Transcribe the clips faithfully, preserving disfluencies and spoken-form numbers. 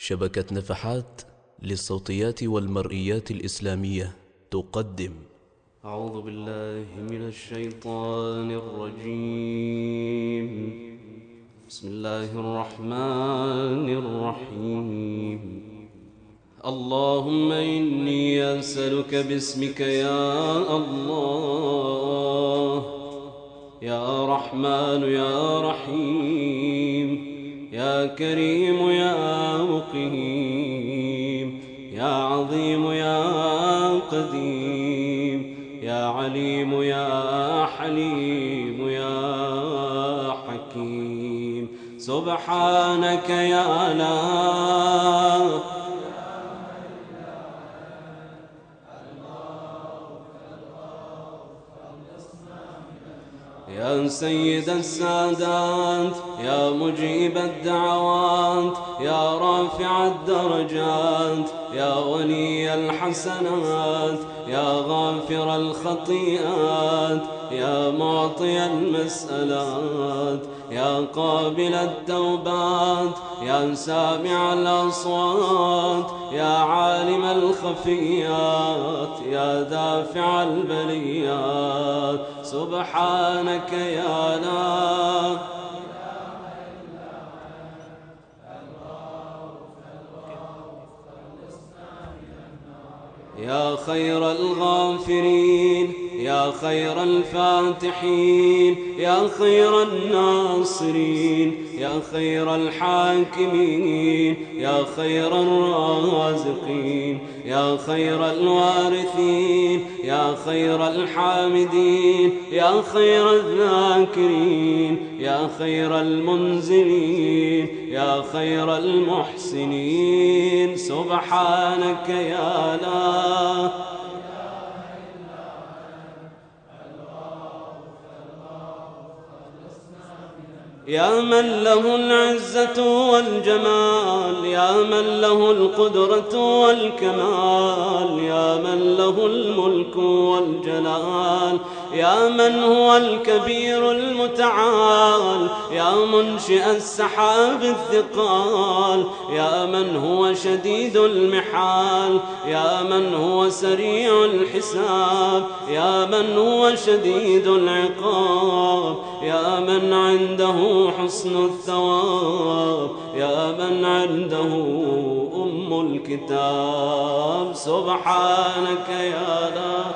شبكة نفحات للصوتيات والمرئيات الإسلامية تقدم. أعوذ بالله من الشيطان الرجيم. بسم الله الرحمن الرحيم. اللهم إني أسألك باسمك يا الله، يا رحمن يا رحيم، يا كريم يا مقيم، يا عظيم يا قديم، يا عليم يا حليم يا حكيم. سبحانك يا لا يا سيد السادات، يا مجيب الدعوات، يا رافع الدرجات، يا ولي الحسنات، يا غافر الخطيئات، يا معطي المسألات، يا قابل التوبات، يا سامع الأصوات، يا عالم الخفيات، يا دافع البليات. سبحانك يا لا يا خير الغافرين، يا خير الفاتحين، يا خير الناصرين، يا خير الحاكمين، يا خير الرازقين، يا خير الوارثين، يا خير الحامدين، يا خير الذاكرين، يا خير المنزلين، يا خير المحسنين. سبحانك يا لا يا من له العزة والجمال، يا من له القدرة والكمال، يا من له الملك والجلال، يا من هو الكبير المتعال، يا منشئ السحاب الثقال، يا من هو شديد المحال، يا من هو سريع الحساب، يا من هو شديد العقاب، يا من عنده حسن الثواب، يا من عنده أم الكتاب. سبحانك يا لا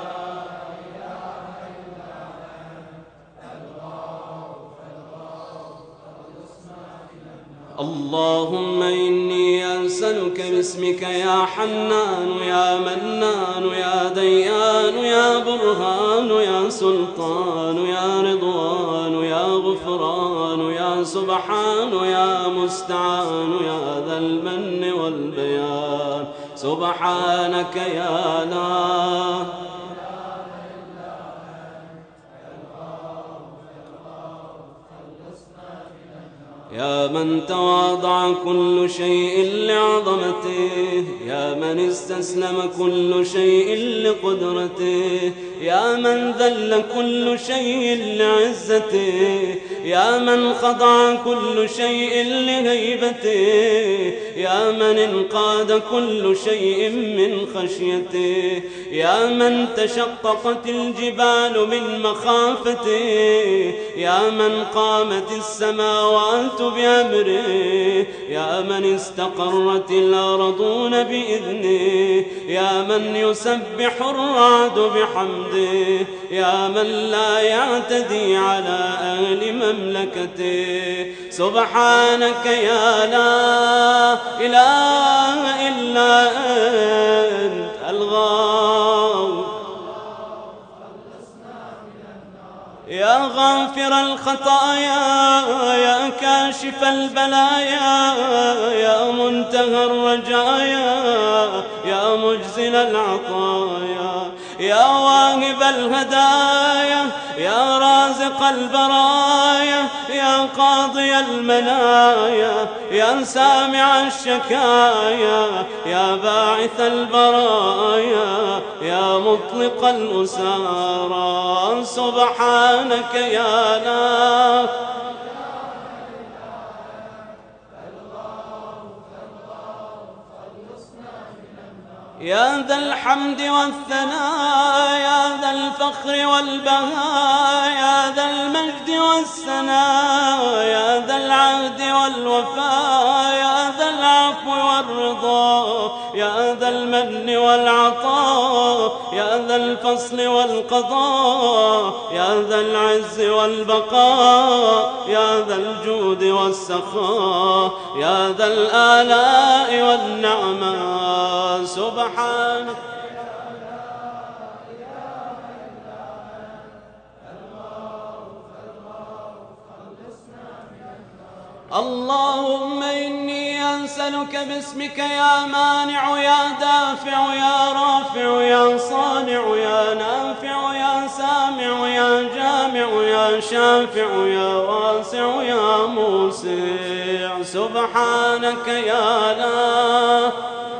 اللهم إني أسألك باسمك يا حنان يا منان يا ديان يا برهان يا سلطان يا رضوان يا غفران يا سبحان يا مستعان يا ذا المن والبيان. سبحانك يا لا يا من تواضع كل شيء لعظمته، يا من استسلم كل شيء لقدرته، يا من ذل كل شيء لعزته، يا من خضع كل شيء لهيبته، يا من انقاد كل شيء من خشيته، يا من تشققت الجبال من مخافته، يا من قامت السماوات بأمره، يا من استقرت الأرضون بإذنه، يا من يسبح الرعد بحمده، يا من لا يعتدي على أهل مملكته. سبحانك يا لا إله إلا أنت الغافر، يا غافر الخطايا، يا كاشف البلايا، يا منتهى الرجايا، يا مجزل العطايا، يا واهب الهدايا، يا رازق البرايا، يا قاضي المنايا، يا سامع الشكايا، يا باعث البرايا، يا مطلق الأسارى. سبحانك يا لا يا ذا الحمد والثناء يا ذا الفخر والبهاء يا ذا المجد والسناء يا ذا العهد والوفاء يا ذا العفو والرضا يا ذا المن والعطاء يا ذا الفصل والقضاء يا ذا العز والبقاء يا ذا الجود والسخاء يا ذا الآلاء والنعماء سبحانك. اللهم إني أسألك باسمك يا مانع يا دافع يا رافع يا صانع يا نافع يا سامع يا جامع يا شافع يا واسع يا موسع سبحانك يا لا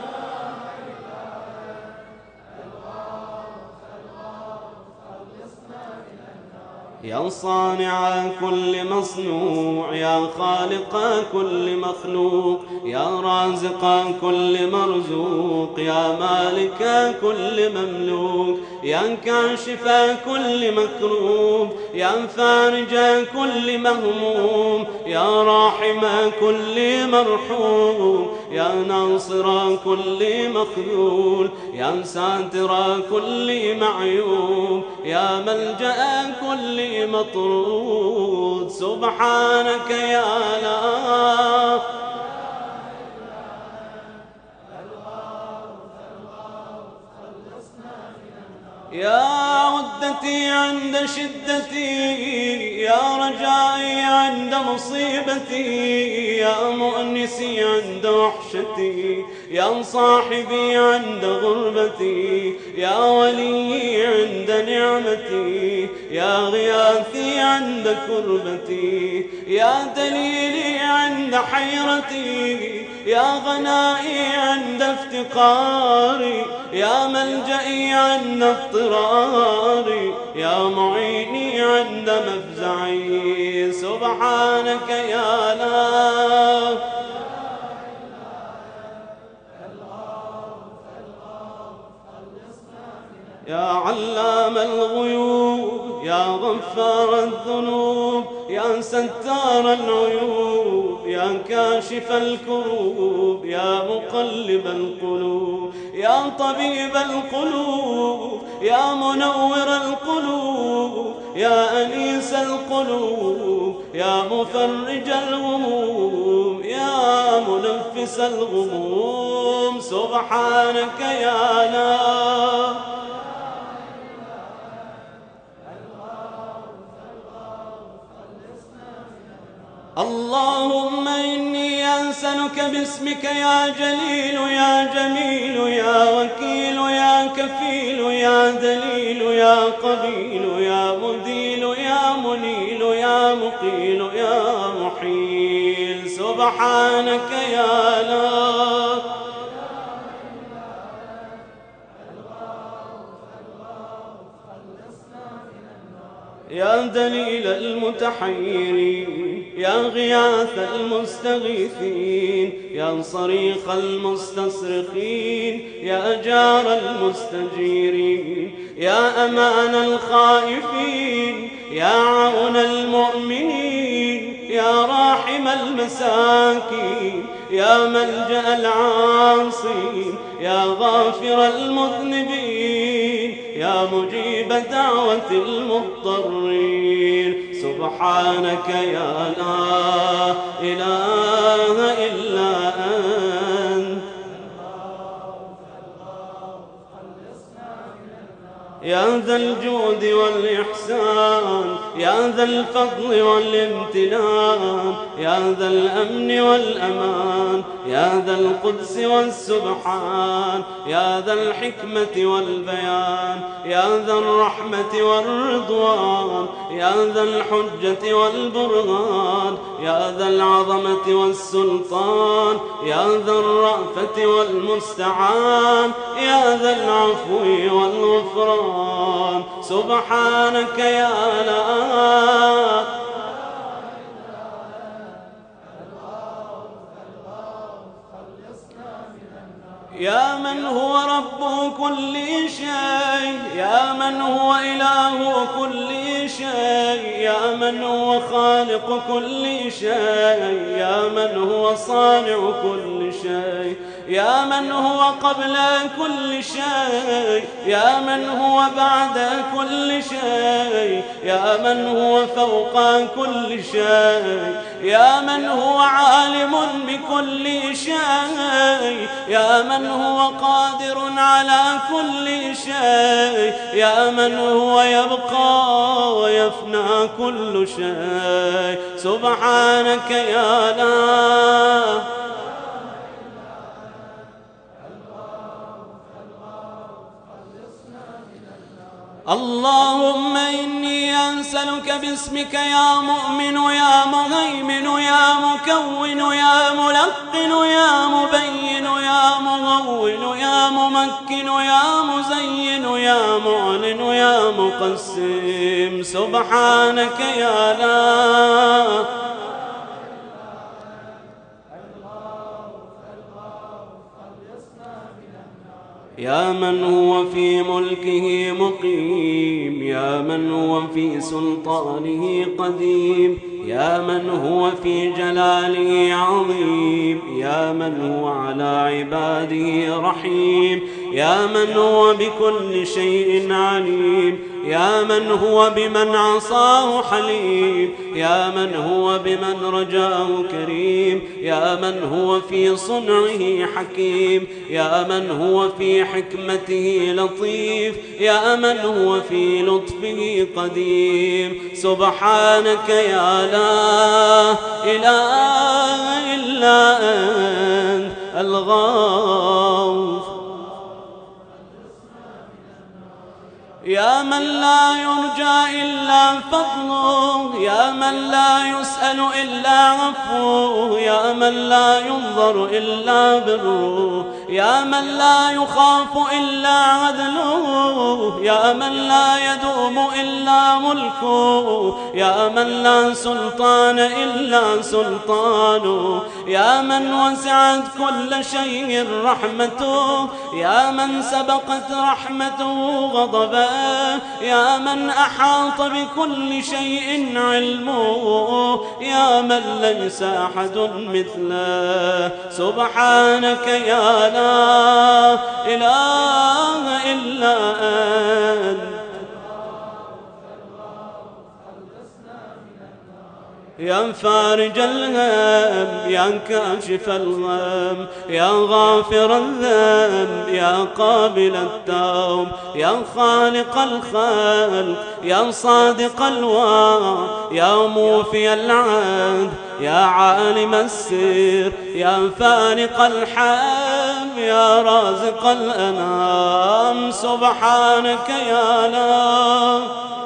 يا صانع كل مصنوع يا خالق كل مخلوق يا رازق كل مرزوق يا مالك كل مملوك يا كاشف كل مكروب يا فارج كل مهموم يا راحم كل مرحوم يا ناصر كل مخذول يا ساتر كل معيوب يا ملجأ كل مطرود سبحانك يا لا يا عدتي عند شدتي يا رجائي عند مصيبتي يا مؤنسي عند وحشتي يا صاحبي عند غربتي يا ولي عند نعمتي يا غياثي عند كربتي يا دليلي عند حيرتي يا غنائي عند افتقاري يا ملجئي عند اضطراري يا معيني عند مفزعي سبحانك يا لا يا علام الغيوب يا غفار الذنوب يا ستار العيوب يا كاشف الكروب يا مقلب القلوب يا طبيب القلوب يا منور القلوب يا أنيس القلوب يا مفرج الغموم يا منفس الغموم سبحانك يا لا اللهم إني أسألك باسمك يا جليل يا جميل يا وكيل يا كفيل يا دليل يا قبيل يا مديل يا منيل يا مقيل يا محيل سبحانك يا لا يا دليل المتحيرين يا غياث المستغيثين يا صريخ المستصرخين يا جار المستجيرين يا أمان الخائفين يا عون المؤمنين يا راحم المساكين يا ملجأ العاصين يا غافر المذنبين يا مجيب دعوة المضطرين سبحانك يا لا إله إلا أنت يا ذا الجود والإحسان يا ذا الفضل والامتنان يا ذا الأمن والأمان يا ذا القدس والسبحان يا ذا الحكمة والبيان يا ذا الرحمة والرضوان يا ذا الحجة والبرهان يا ذا العظمة والسلطان يا ذا الرأفة والمستعان يا ذا العفو والغفران سبحانك يا لا يا من هو رب كل شيء، يا من هو إله كل شيء، يا من هو خالق كل شيء، يا من هو صانع كل شيء، يا من هو قبل كل شيء، يا من هو بعد كل شيء، يا من هو فوق كل شيء، يا من هو عالم بكل شيء، يا من هو قادر على كل شيء، يا من هو يبقى ويفنى كل شيء. سبحانك يا لا اللهم إني أسألك باسمك يا مؤمن يا مهيمن يا مكون يا ملقن يا مبين يا مهون يا ممكن يا مزين يا معلن يا مقسم. سبحانك يا لا يا من هو في ملكه مقيم، يا من هو في سلطانه قديم، يا من هو في جلاله عظيم، يا من هو على عباده رحيم، يا من هو بكل شيء عليم، يا من هو بمن عصاه حليم، يا من هو بمن رجاه كريم، يا من هو في صنعه حكيم، يا من هو في حكمته لطيف، يا من هو في لطفه قديم. سبحانك يا لا إله إلا أنت الغوث، يا من لا يرجى إلا فضله، يا من لا يسأل إلا عفوه، يا من لا ينظر إلا بره، يا من لا يخاف إلا عدله، يا من لا يدوم إلا ملكه، يا من لا سلطان إلا سلطانه، يا من وسعت كل شيء رحمته، يا من سبقت رحمته غضبه، يا من أحاط بكل شيء علمه، يا من ليس أحد مثله. سبحانك يا لا إله إلا أنت يا فارج الهم، يا كاشف الغم، يا غافر الذنب، يا قابل التوب، يا خالق الخلق، يا صادق الوعد، يا موفي العهد، يا عالم السر، يا فارق الحب، يا رازق الأنام. سبحانك يا لا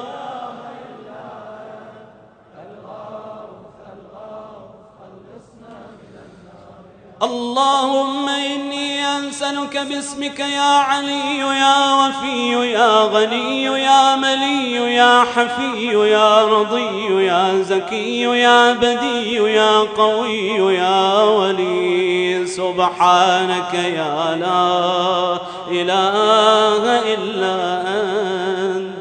اللهم إني أسألك باسمك يا علي يا وفي يا غني يا ملي يا حفي يا رضي يا زكي يا بدي يا قوي يا ولي. سبحانك يا لا إله إلا أنت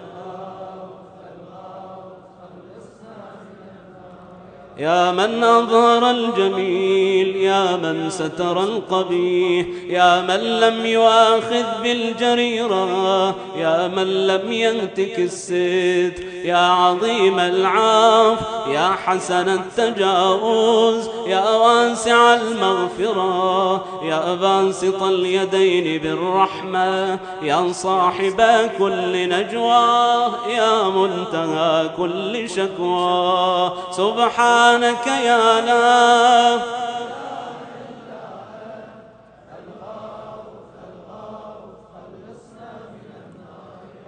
يا من أظهر الجميل، يا من ستر القبيح، يا من لم يؤاخذ بالجريرة، يا من لم ينتك الستر، يا عظيم العفو، يا حسن التجاوز، يا واسع المغفرة، يا باسط اليدين بالرحمة، يا صاحب كل نجوى، يا منتهى كل شكوى. سبحانك يا لا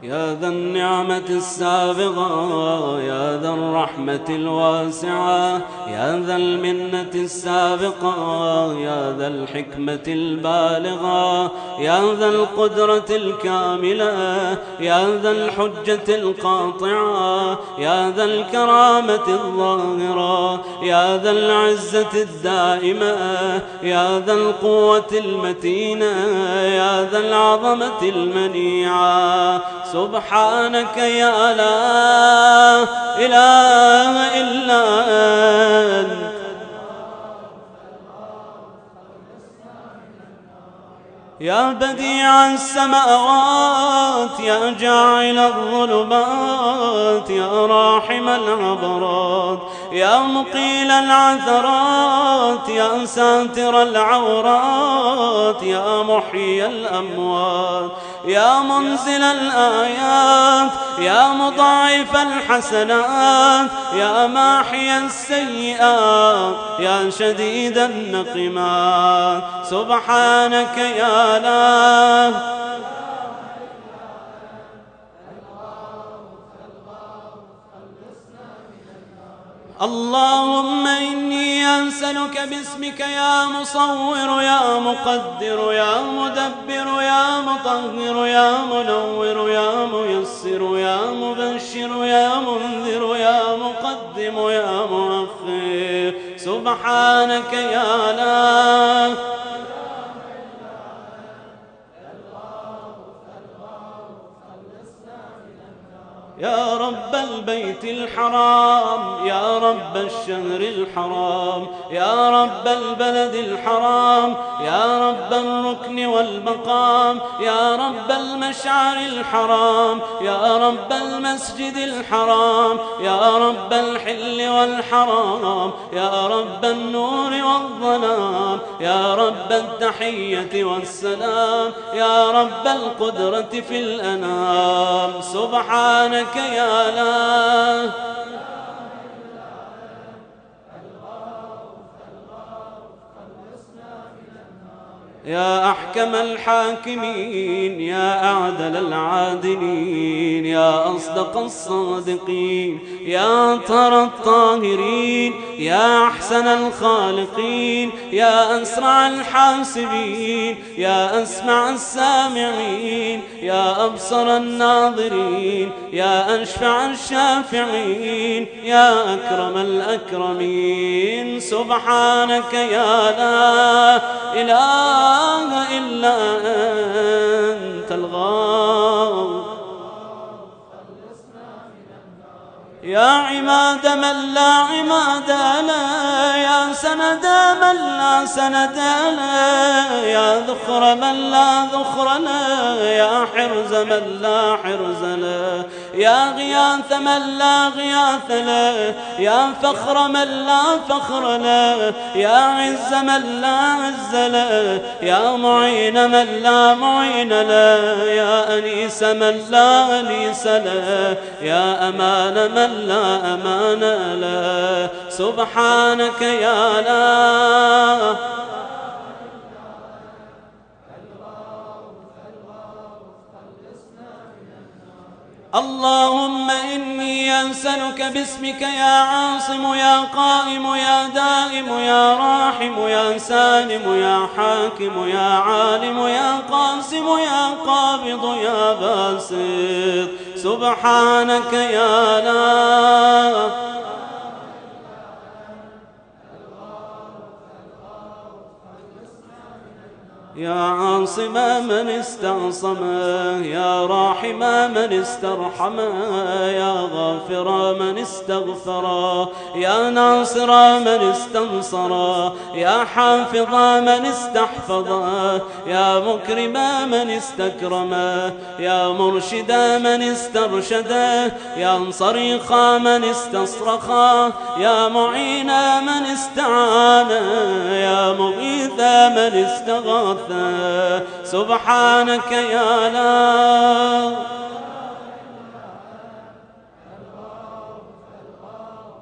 يا ذا النعمة السابغة، يا ذا الرحمة الواسعة، يا ذا المنة السابقة، يا ذا الحكمة البالغة، يا ذا القدرة الكاملة، يا ذا الحجة القاطعة، يا ذا الكرامة الظاهرة، يا ذا العزة الدائمة، يا ذا القوة المتينة، يا ذا العظمة المنيعة. سبحانك يا لا إله إلا أنت. يا بديع السماوات، يا جاعل الظلمات، يا راحم العبرات، يا مقيل العثرات، يا ساتر العورات، يا محيي الأموات، يا منزل الآيات، يا مضاعف الحسنات، يا ماحي السيئات، يا شديد النقمات. سبحانك يا لا اللهم إني أسألك باسمك يا مصور يا مقدر يا مدبر يا مطهر يا منور يا ميسر يا مبشر يا منذر يا مقدم يا مؤخر. سبحانك يا لا يا رب البيت الحرام، يا رب الشهر الحرام، يا رب البلد الحرام، يا رب الركن والمقام، يا رب المشعر الحرام، يا رب المسجد الحرام، يا رب الحل والحرام، يا رب النور والظلام، يا رب التحية والسلام، يا رب القدرة في الأنام. سبحانك يا لا يا أحكم الحاكمين، يا أعدل العادلين، يا أصدق الصادقين، يا أطهر الطاهرين، يا أحسن الخالقين، يا أسرع الحاسبين، يا أسمع السامعين، يا أبصر الناظرين، يا أشفع الشافعين، يا أكرم الأكرمين. سبحانك يا لا إله إلا أنت الغاوي. يا عماد من لا عماد له، يا سند من لا سند له، يا ذخر من لا ذخر له، يا حرز من لا حرز له، يا غياث من لا غياث له، يا فخر من لا فخر له، يا عز من لا عز له، يا معين من لا معين له، يا أنيس من لا أنيس له، يا أمان من لا أمان له. سبحانك يا لا اللهم إني أسألك باسمك يا عاصم يا قائم يا دائم يا راحم يا سالم يا حاكم يا عالم يا قاسم يا قابض يا باسط. سبحانك يا لا يا عاصم من استعصم، يا راحم من استرحم، يا غافر من استغفر، يا ناصر من استنصر، يا حافظ من استحفظ، يا مكرم من استكرم، يا مرشد من استرشد، يا صريخ من استصرخ، يا معين من استعان، يا مغيث من استغاث. سبحانك يا لا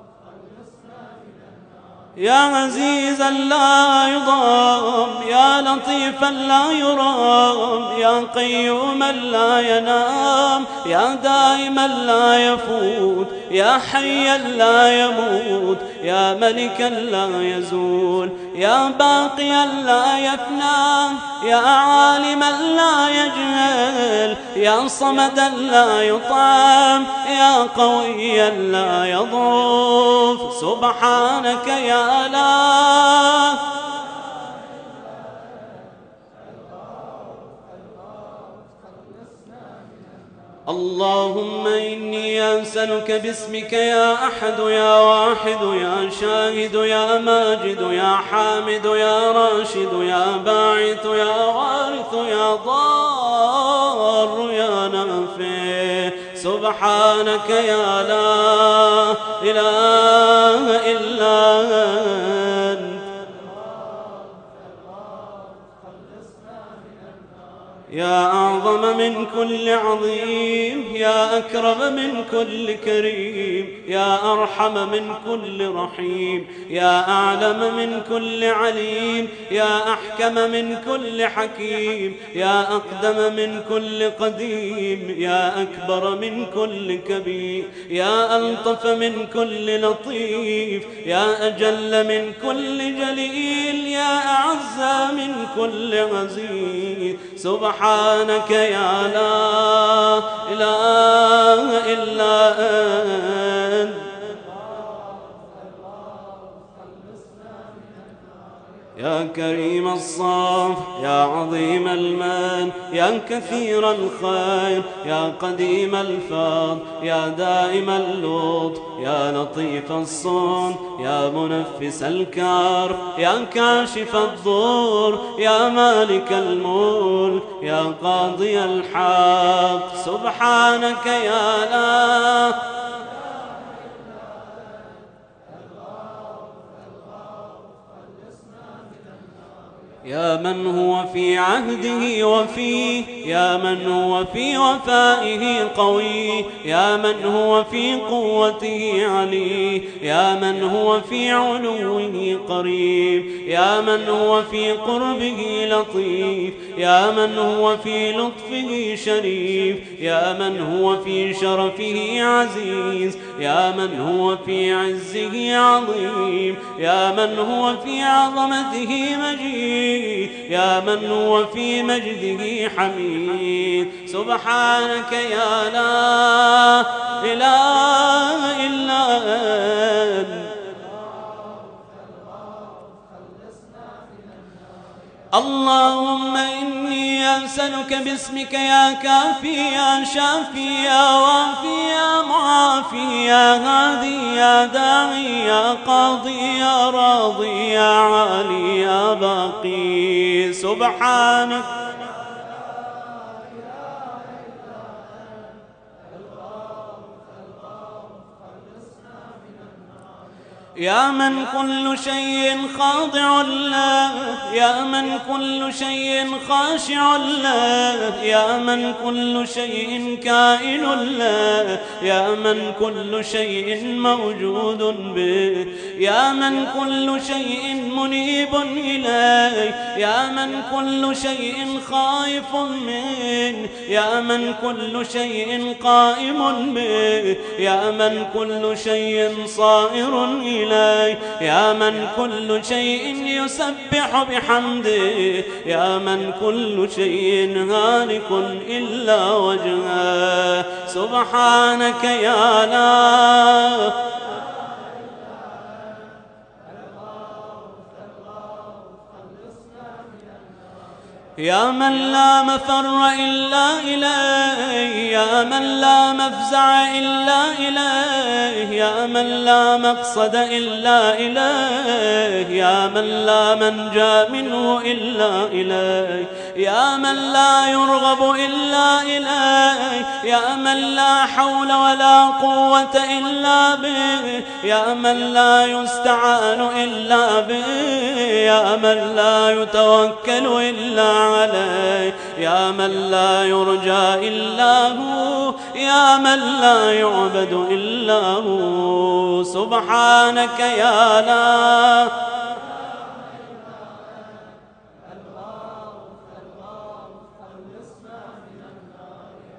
يا عزيزا لا يضام، يا لطيفا لا يرام، يا قيوما لا ينام، يا دائما لا يفوت، يا حيا لا يموت، يا ملكا لا يزول، يا باقيا لا يفنى، يا عالما لا يجهل، يا صمدا لا يطعم، يا قويا لا يضعف. سبحانك يا الله. اللهم إني أسألك باسمك يا أحد يا واحد يا شاهد يا ماجد يا حامد يا راشد يا باعث يا وارث يا ضار يا نافع. سبحانك يا لا إله إلا أنت. يا أعظم من كل عظيم، يا أكرم من كل كريم، يا أرحم من كل رحيم، يا أعلم من كل عليم، يا أحكم من كل حكيم، يا أقدم من كل قديم، يا أكبر من كل كبير، يا ألطف من كل لطيف، يا أجل من كل جليل، يا أعز من كل عزيز. سبحانك يا لا إله إلا أنت. يا كريم الصف، يا عظيم المن، يا كثير الخير، يا قديم الفضل، يا دائم اللطف، يا لطيف الصون، يا منفس الكار، يا كاشف الضر، يا مالك الملك، يا قاضي الحق. سبحانك يا لا. يا من هو في عهده وفيه، يا من هو في وفائه قوي، يا من هو في قوته علي، يا من هو في علوه قريب، يا من هو في قربه لطيف، يا من هو في لطفه شريف، يا من هو في شرفه عزيز، يا من هو في عزه عظيم، يا من هو في عظمته مجيد، يا من هو في مجده حميد. سبحانك يا لا إله إلا أنت. اللهم إني أسألك باسمك يا كافي يا شافي يا وافي يا معافي يا هادي يا داعي يا قاضي يا راضي يا عالي يا باقي. سبحانك يا من كل شيء خاضع له، يا من كل شيء خاشع له، يا من كل شيء كائن له، يا من كل شيء موجود به، يا من كل شيء منيب إليه، يا من كل شيء خائف منه، يا من كل شيء قائم به، يا من كل شيء صائر إليه، يا من كل شيء يسبح بحمده، يا من كل شيء هالك إلا وجهه. سبحانك يا لا يا من لا مفر إلا إليه، يا من لا مفزع إلا إليه، يا من لا مقصد إلا إليه، يا من لا منجى منه إلا إليه، يا من لا يرغب إلا إليه، يا من لا حول ولا قوة إلا به، يا من لا يستعان إلا به، يا من لا يتوكل إلا عليه، يا من لا يرجى إلا هو، يا من لا يعبد إلا هو. سبحانك يا لا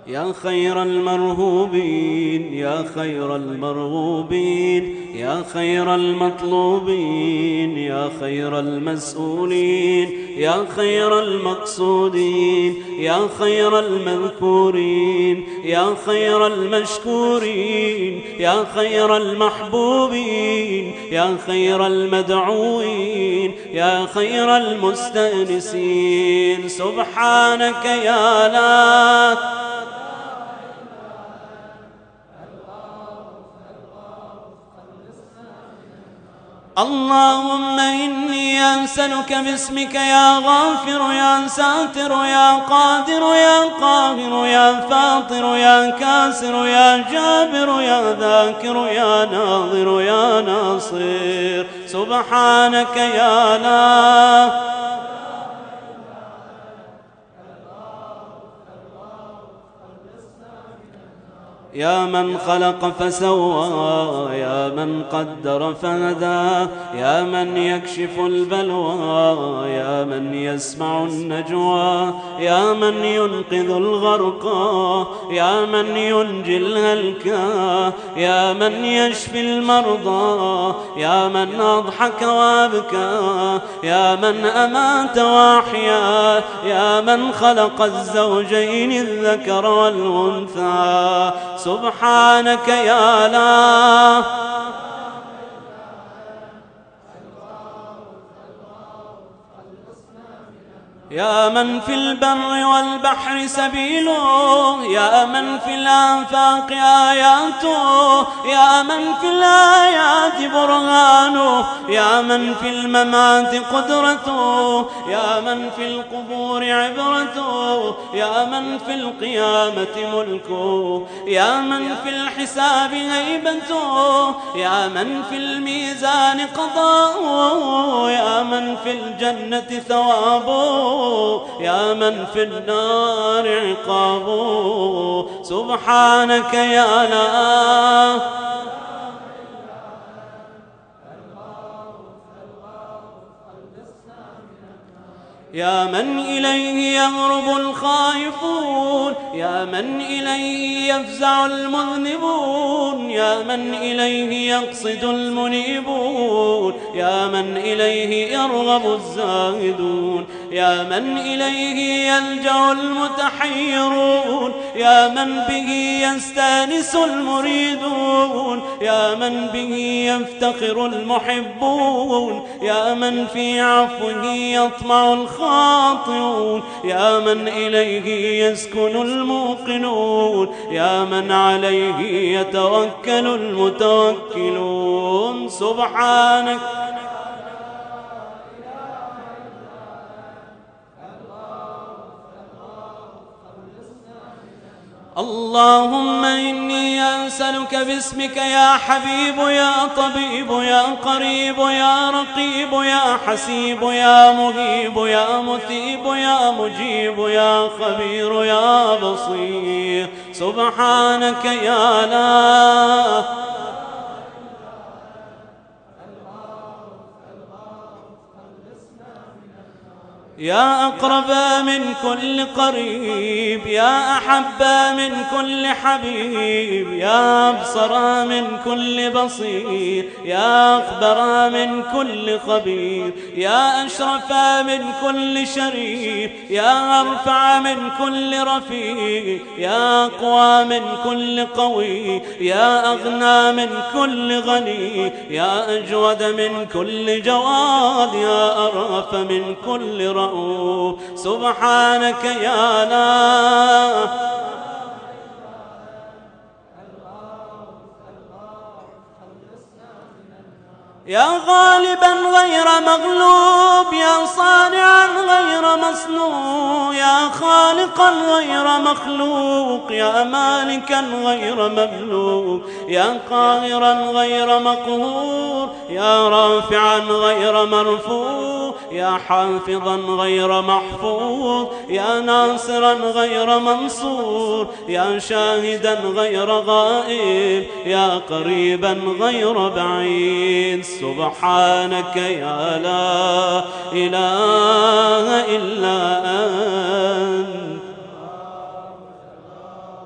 يا خير المرهوبين يا خير المرغوبين يا خير المطلوبين يا خير المسؤولين يا خير المقصودين يا خير المذكورين يا خير المشكورين يا خير المحبوبين يا خير المدعوين يا خير المستأنسين. سبحانك يا لا اللهم إني أسألك باسمك يا غافر يا ساتر يا قادر يا قاهر يا فاطر يا كاسر يا جابر يا ذاكر يا ناظر يا ناصر. سبحانك يا لا يا من خلق فسوى يا من قدر فهدى يا من يكشف البلوى يا من يسمع النجوى يا من ينقذ الغرقى يا من ينجي الهلكى يا من يشفي المرضى يا من أضحك وأبكى يا من أمات وأحيا يا من خلق الزوجين الذكر والأنثى. سبحانك يا لا يا من في البر والبحر سبيله يا من في الآفاق آياته يا من في الآيات برهانه يا من في الممات قدرته يا من في القبور عبرته يا من في القيامة ملكه يا من في الحساب هيبته يا من في الميزان قضاؤه يا من في الجنة ثوابه يا من في النار عقابه. سبحانك يا لا يا من إليه يهرب الخائفون يا من إليه يفزع المذنبون يا من إليه يقصد المنيبون يا من إليه يرغب الزاهدون يا من إليه يلجأ المتحيرون يا من به يستانس المريدون يا من به يفتخر المحبون يا من في عفوه يطمع الخاطئون يا من إليه يسكن الموقنون يا من عليه يتوكل المتوكلون. سبحانك اللهم إني أسألك باسمك يا حبيب يا طبيب يا قريب يا رقيب يا حسيب يا مهيب يا مثيب يا مجيب يا خبير يا بصير. سبحانك يا لا يا أقرب من كل قريب يا أحب من كل حبيب يا أبصر من كل بصير يا أخبر من كل خبير يا أشرف من كل شريف يا أرفع من كل رفيع يا أقوى من كل قوي يا أغنى من كل غني يا أجود من كل جواد يا أرأف من كل رؤوف. سبحانك يا لا يا غالبا غير مغلوب يا صانعا غير مصنوع يا خالقا غير مخلوق يا مالكا غير مملوك يا قاهرا غير مقهور يا رافعا غير مرفوع يا حافظا غير محفوظ يا ناصرا غير منصور يا شاهدا غير غائب يا قريبا غير بعيد. سبحانك يا لا إله إلا أنت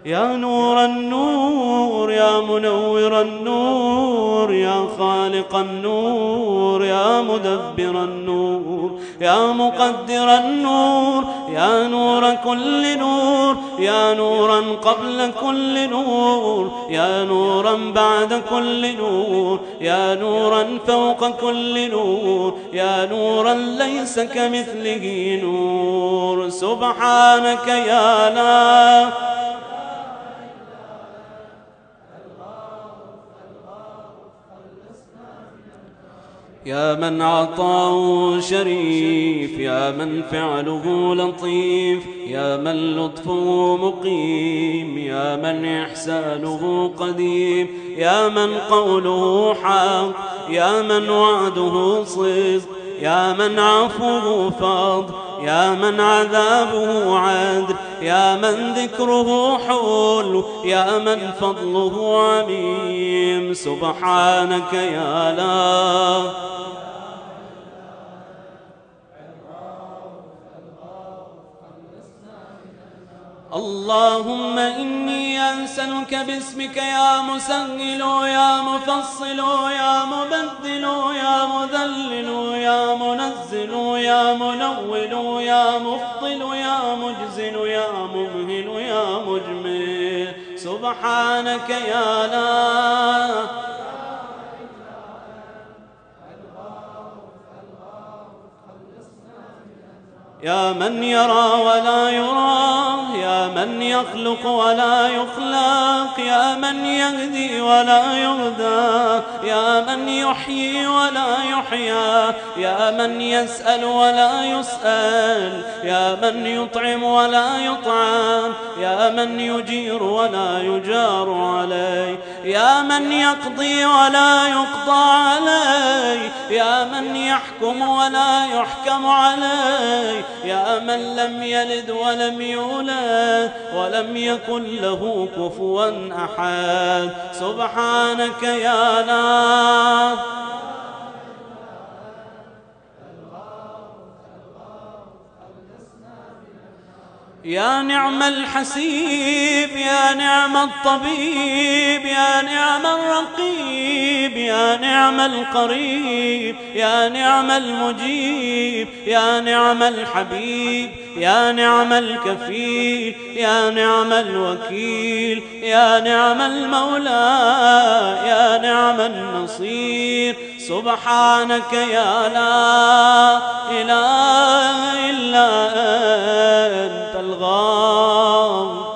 يا نور النور يا منور النور يا خالق النور يا مدبر النور يا مقدر النور يا نور كل نور يا نورا قبل كل نور يا نورا بعد كل نور يا نورا فوق كل نور يا نورا ليس كمثله نور سبحانك يا لا يا من عطاؤه شريف يا من فعله لطيف يا من لطفه مقيم يا من إحسانه قديم يا من قوله حق يا من وعده صدق يا من عفوه فضل يا من عذابه عدل يا من ذكره حول يا من فضله عميم سبحانك يا لا اللهم إني أسألك باسمك يا مسهل يا مفصل يا مبدل يا مذلل يا منزل يا منول يا مفضل يا مجزل يا ممهل يا مجمل سبحانك يا لا يا من يرى ولا يرى يا من يخلق ولا يخلق يا من يهدي ولا يهدى يا من يحيي ولا يحيى يا من يسأل ولا يسأل يا من يطعم ولا يطعم يا من يجير ولا يجار عليه يا من يقضي ولا يقضى عليه يا من يحكم ولا يحكم عليه يا من لم يلد ولم يولد ولم يكن له كفوا أحد سبحانك يا لا يا نعم الحسيب يا نعم الطبيب يا نعم الرقيب يا نعم القريب يا نعم المجيب يا نعم الحبيب يا نعم الكفيل يا نعم الوكيل يا نعم المولى يا نعم النصير سبحانك يا لا إله إلا أنت الغار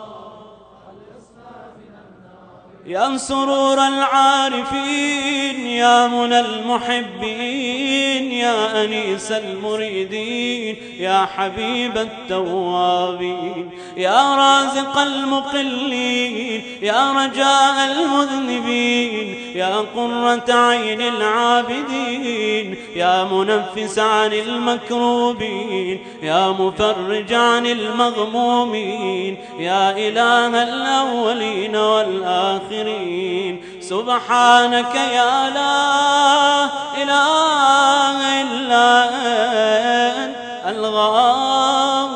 يا سرور العارفين يا منى المحبين يا أنيس المريدين يا حبيب التوابين يا رازق المقلين يا رجاء المذنبين يا قرة عين العابدين يا منفس عن المكروبين يا مفرج عن المغمومين يا إله الأولين والآخرين سبحانك يا لا إله إلا أنت الغار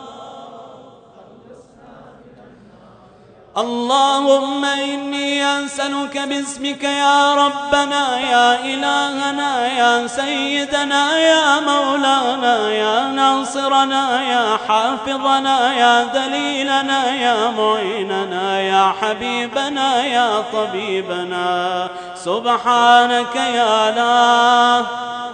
اللهم إني أسألك باسمك يا ربنا يا إلهنا يا سيدنا يا مولانا يا ناصرنا يا حافظنا يا دليلنا يا معيننا يا حبيبنا يا طبيبنا سبحانك يا لا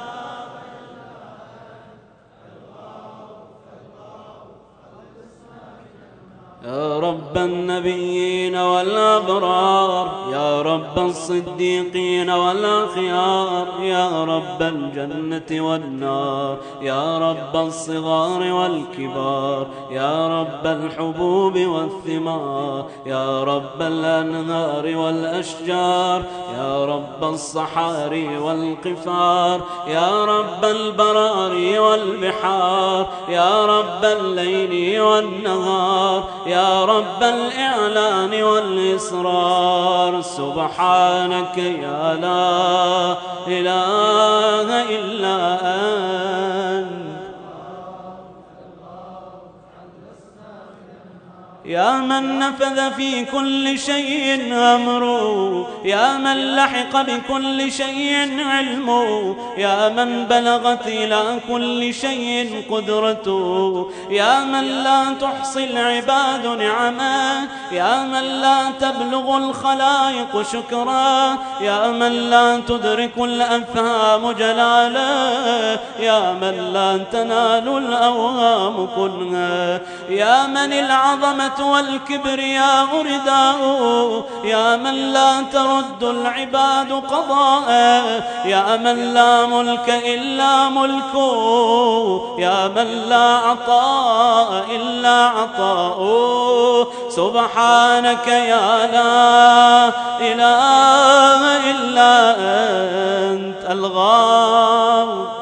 يا رب النبيين والأبرار يا رب الصديقين والأخيار يا رب الجنة والنار يا رب الصغار والكبار يا رب الحبوب والثمار يا رب الأنهار والأشجار يا رب الصحاري والقفار يا رب البراري والبحار يا رب الليل والنهار يا رب الإعلان والإسرار سبحانك يا لا إله إلا أنت يا من نفذ في كل شيء أمره، يا من لحق بكل شيء علمه، يا من بلغت إلى كل شيء قدرته، يا من لا تحصي العباد نعمه، يا من لا تبلغ الخلائق شكرا، يا من لا تدرك الأفهام جلاله، يا من لا تنال الأوهام كلها، يا من العظمة والكبرياء رداؤه، يا من لا ترد العباد قضاءه، يا من لا ملك إلا ملكه، يا من لا عطاء إلا عطاؤه. سبحانك يا لا إله إلا أنت الغار،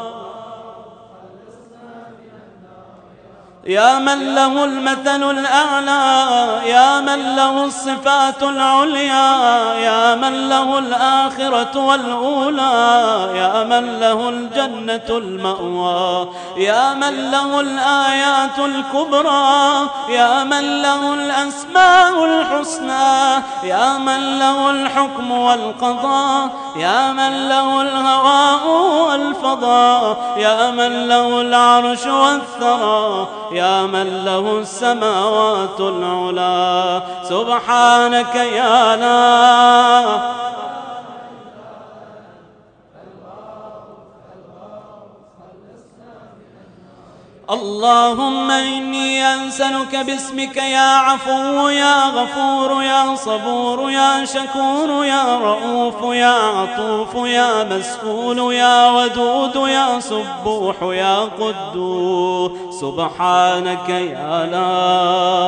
يا من له المثل الأعلى، يا من له الصفات العليا، يا من له الآخرة والأولى، يا من له الجنة المأوى، يا من له الآيات الكبرى، يا من له الأسماء الحسنى، يا من له الحكم والقضاء، يا من له الهواء والفضاء، يا من له العرش والثرى، يا من له السماوات العلى. سبحانك يا لا اللهم إني أسألك باسمك يا عفو يا غفور يا صبور يا شكور يا رؤوف يا عطوف يا مسؤول يا ودود يا سبوح يا قدوس. سبحانك يا لا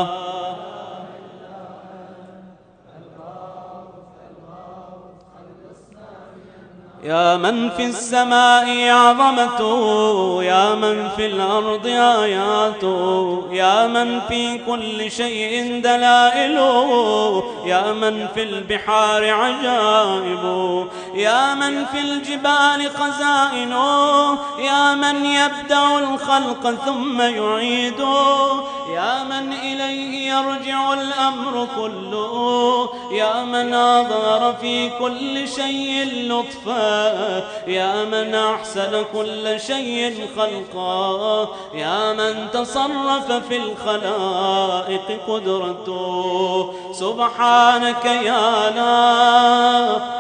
يا من في السماء عظمته، يا من في الأرض آياته، يا من في كل شيء دلائله، يا من في البحار عجائبه، يا من في الجبال خزائنه، يا من يبدأ الخلق ثم يعيده، يا من إليه يرجع الأمر كله، يا من أظهر في كل شيء لطفا، يا من أحسن كل شيء خلقا، يا من تصرف في الخلائق قدرته. سبحانك يا لا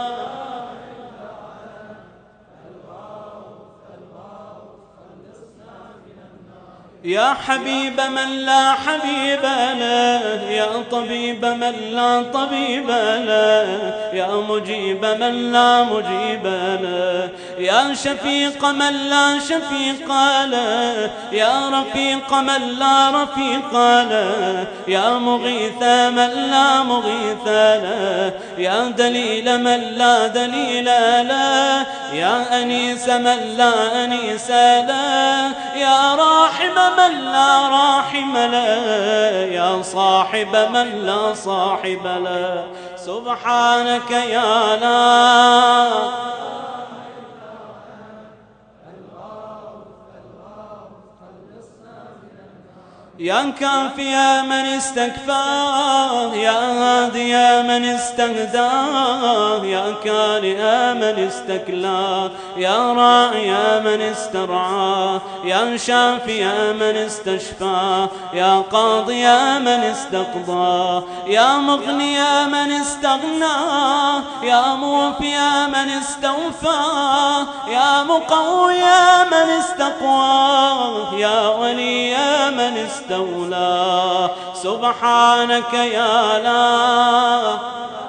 يا حبيب من لا حبيب له، يا طبيب من لا طبيب له، يا مجيب من لا مجيب له، يا شفيق من لا شفيق له، يا رفيق من لا رفيق له، يا مغيث من لا مغيث له، يا دليل من لا دليل له، يا أنيس من لا أنيس له، يا راحم من لا راحم له، يا صاحب من لا صاحب له. سبحانك يا لا يا كافي يا من استكفاه، يا هادي يا من استهداه، يا كارئ يا من استكلاه، يا راعي يا من استرعاه، يا شافي يا من استشفاه، يا قاضي يا من استقضاه، يا مغني يا من استغناه، يا موفي يا من استوفاه، يا مقوي يا من استقواه، يا ولي يا من استولاه. سبحانك يا لا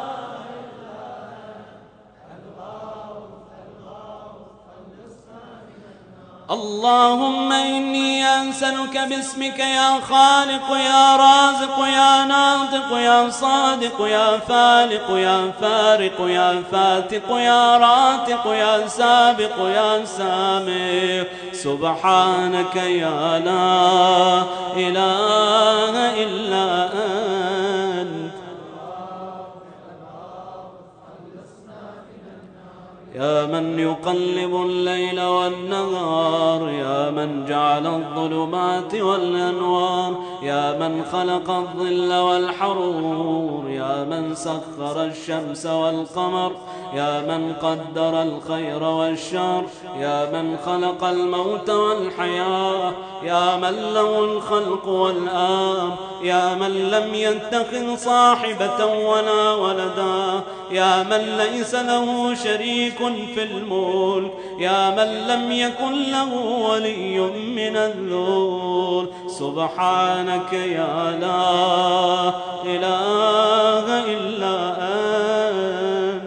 اللهم إني أسألك باسمك يا خالق يا رازق يا ناطق يا صادق يا فالق يا فارق يا فاتق يا راتق يا سابق يا سامع. سبحانك يا لا إله إلا أنت يا من يقلب الليل والنهار، يا من جعل الظلمات والأنوار، يا من خلق الظل والحرور، يا من سخر الشمس والقمر، يا من قدر الخير والشر، يا من خلق الموت والحياة، يا من له الخلق والآمر، يا من لم يتخذ صاحبة ولا ولدا، يا من ليس له شريك في الملك، يا من لم يكن له ولي من الذل. سبحانك يا لا إله إلا أنت.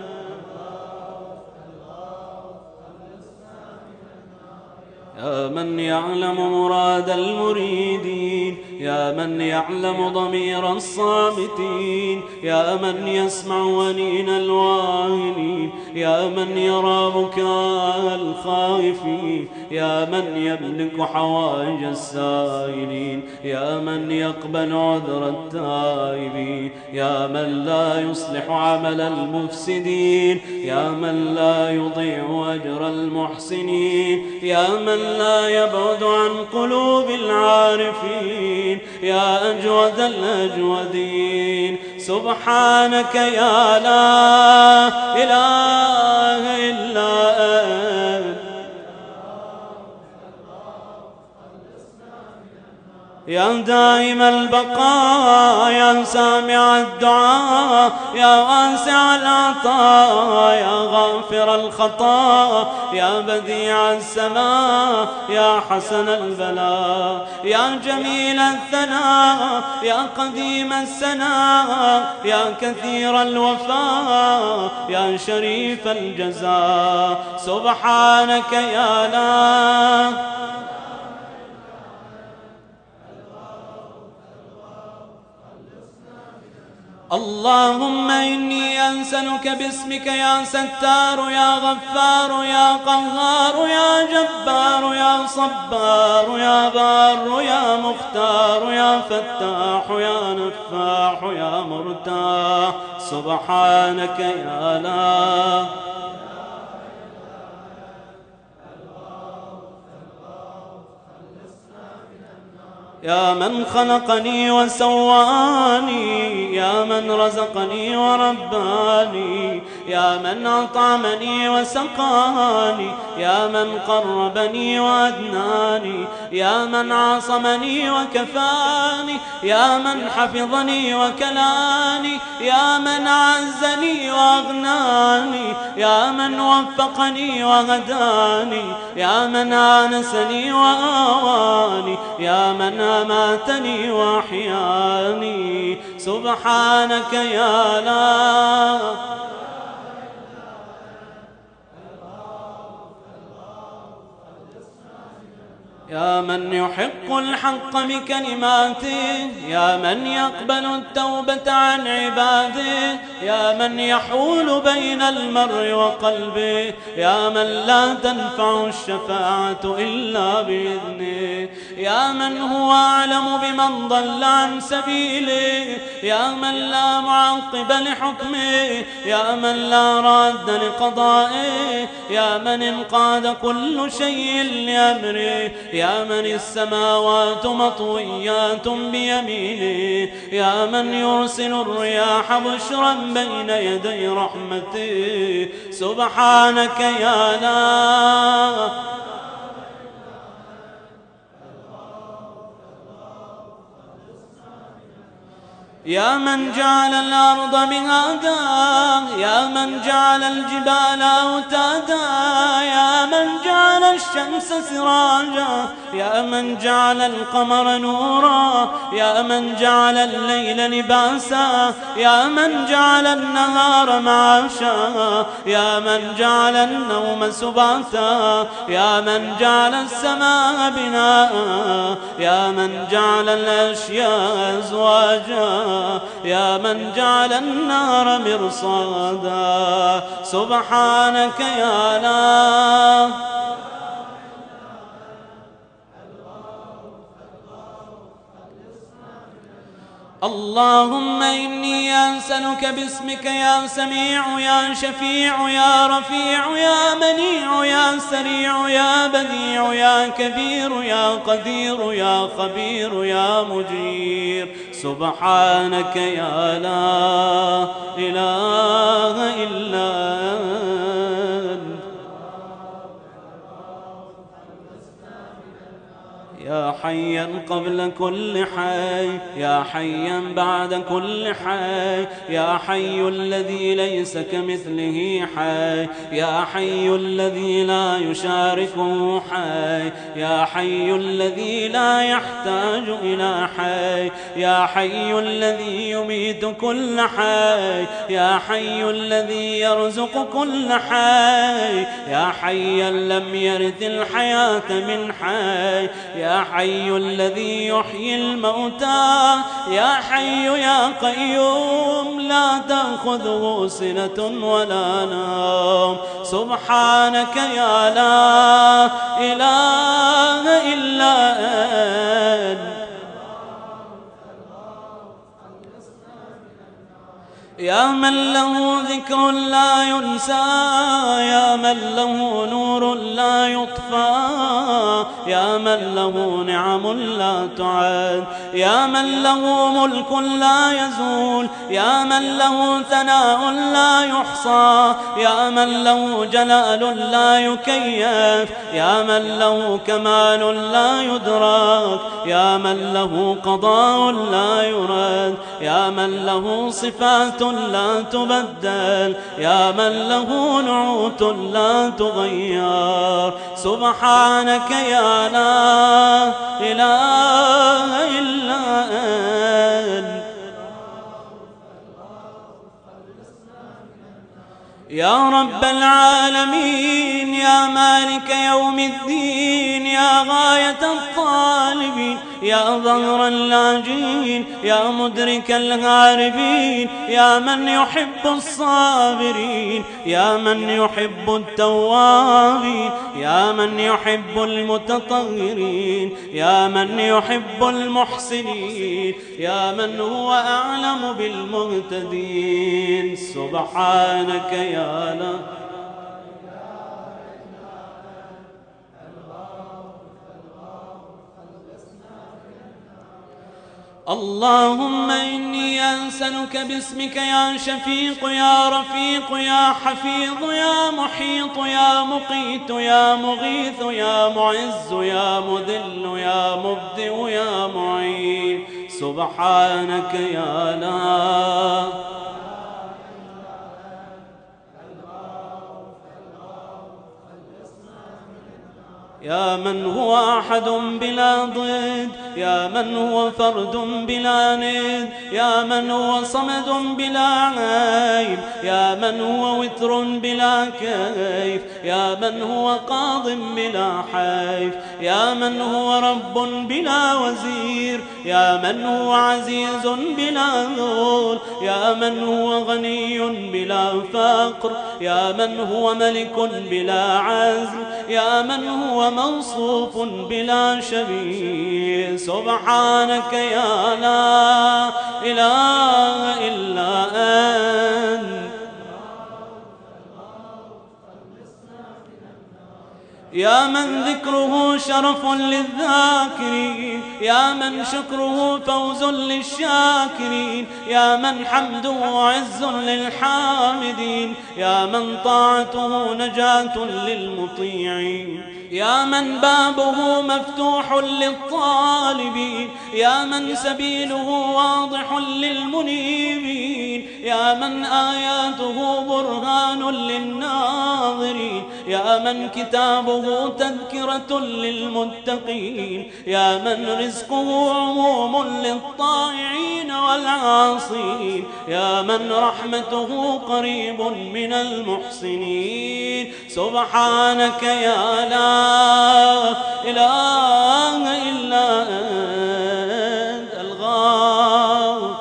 يا من يعلم مراد المريدين، يا من يعلم ضمير الصامتين، يا من يسمع ونين الواهنين، يا من يرى بكاء الخائفين، يا من يملك حوائج السائلين، يا من يقبل عذر التائبين، يا من لا يصلح عمل المفسدين، يا من لا يضيع أجر المحسنين، يا من لا يبعد عن قلوب العارفين، يا أجود الأجودين. سبحانك يا لا إله إلا أنت. يا دائم البقاء، يا سامع الدعاء، يا واسع العطاء، يا غافر الخطا، يا بديع السماء، يا حسن البلاء، يا جميل الثناء، يا قديم السناء، يا كثير الوفاء، يا شريف الجزاء. سبحانك يا لا. اللهم إني أنسلك باسمك يا ستار يا غفار يا قهار يا جبار يا صبار يا بار يا مختار يا فتاح يا نفاح يا مرتاح. سبحانك يا لا. يا من خلقني وسواني، يا من رزقني ورباني، يا من أطعمني وسقاني، يا من قربني وأدناني، يا من عاصمني وكفاني، يا من حفظني وكلاني، يا من أعزني وأغناني، يا من وفقني وهداني، يا من آنسني وآواني، يا من أماتني وأحياني. سبحانك يا لا. يا من يحق الحق بكلماته، يا من يقبل التوبة عن عباده، يا من يحول بين المرء وقلبه، يا من لا تنفع الشفاعة إلا بإذنه، يا من هو أعلم بمن ضل عن سبيله، يا من لا معقب لحكمه، يا من لا راد لقضائه، يا من انقاد كل شيء لأمره، يا من السماوات مطويات بيمينه، يا من يرسل الرياح بشرا بين يدي رحمته. سبحانك يا لا. يا من جعل الأرض مهادا، يا من جعل الجبال أوتادا، يا من جعل الشمس سراجا، يا من جعل القمر نورا، يا من جعل الليل لباسا، يا من جعل النهار معاشا، يا من جعل النوم سباتا، يا من جعل السماء بناء، يا من جعل الأشياء أزواجا، يا من جعل النار مرصادا. سبحانك يا لا. اللهم إني أسألك باسمك يا سميع يا شفيع يا رفيع يا منيع يا سريع يا بديع يا كبير يا قدير يا خبير يا مجير سبحانك يا لا إله إلا أنت يا حيا قبل كل حي يا حيا بعد كل حي يا حي الذي ليس كمثله حي يا حي الذي لا يشاركه حي يا حي الذي لا يحتاج إلى حي يا حي الذي يميت كل حي يا حي الذي يرزق كل حي يا حيا لم يرث الحياة من حي يا حي الذي يحيي الموتى يا حي يا قيوم لا تأخذه سنة ولا نوم سبحانك يا لا إله إلا أنت يا من له ذكر لا ينسى يا من له نور لا يطفى يا من له نعم لا تعد يا من له ملك لا يزول يا من له ثناء لا يحصى يا من له جلال لا يكيف يا من له كمال لا يدرك يا من له قضاء لا يرد يا من له صفات لا تبدل يا من له نعوت لا تغير سبحانك يا لا إله إلا أنت يا رب العالمين يا مالك يوم الدين يا غاية الطالبين يا ظهر اللاجين يا مدرك الهاربين يا من يحب الصابرين يا من يحب التوابين يا من يحب المتطهرين يا من يحب المحسنين يا من هو أعلم بالمهتدين سبحانك يا لا اللهم إني أسألك باسمك يا شفيق يا رفيق يا حفيظ يا محيط يا مقيت يا مغيث يا معز يا مذل يا مبدئ يا معين سبحانك يا لا يا من هو أحد بلا ضد يا من هو فرد بلا ند يا من هو صمد بلا عيب يا من هو وتر بلا كيف يا من هو قاض بلا حيف يا من هو رب بلا وزير يا من هو عزيز بلا ذل يا من هو غني بلا فقر يا من هو ملك بلا عزل يا من هو موصوف بلا شبيه سبحانك يا لا إله إلا أنت يا من ذكره شرف للذاكرين يا من شكره فوز للشاكرين يا من حمده عز للحامدين يا من طاعته نجاة للمطيعين يا من بابه مفتوح للطالبين يا من سبيله واضح للمنيبين يا من آياته برهان للناظرين يا من كتابه تذكرة للمتقين يا من رزقه عموم للطائعين والعاصين يا من رحمته قريب من المحسنين سبحانك يا لا إله إلا أنت الغافر